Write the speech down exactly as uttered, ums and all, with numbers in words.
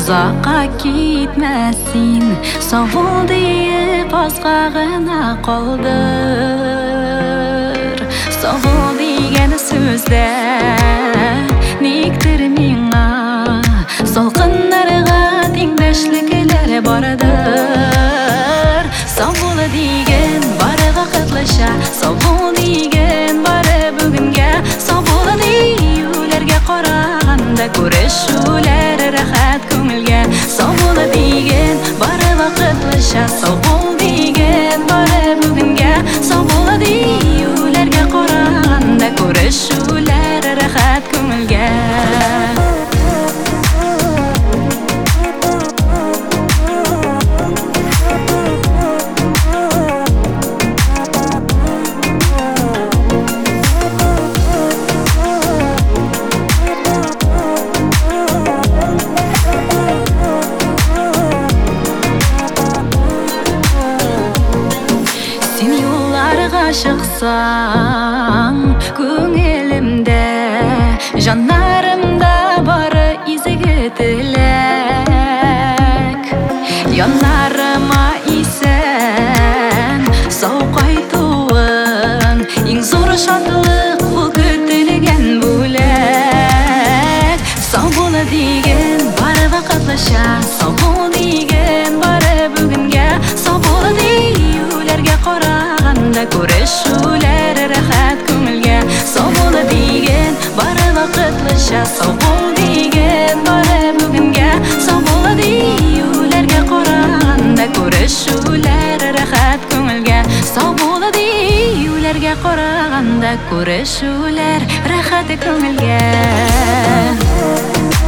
Uzakka gitmesin, sağ ol deyip azga gına kaldır. Sağ ol deyen sözde niktir ming'a, salqınlarga tengdashliklar barıdır. Sağ ol deyen bari vaqtlasha, sağ ol deyen bari bugunga, sağ ol deyularga qaraganda ko'rishuvlar rahat ko'ngilga. Sağ ol deyen bari vaqtlasha, sağ ol deyen bari bugunga, sağ ol deyularga qaraganda ko'rishuvlar rahat ko'ngilga. Aşıqsan ko'nglimda, jonlarimda bari iziga tilak. Yonlarima isen sog' qaytuving, eng zo'r shodlik bu kutilgan bo'lak. Sog' bo'l degan bari vaqtlasha, sog' bo'l degan bari bugunga, sog' bo'l deyularga qaraganda ko'rishuvlar rahat ko'ngilga. Sog' bo'l degan bari vaqtlasha, sog' bo'l degan bari bugunga, sog' bo'l deyularga qaraganda ko'rishuvlar rahat ko'ngilga. Sog' bo'l deyularga qaraganda ko'rishuvlar rahat ko'ngilga.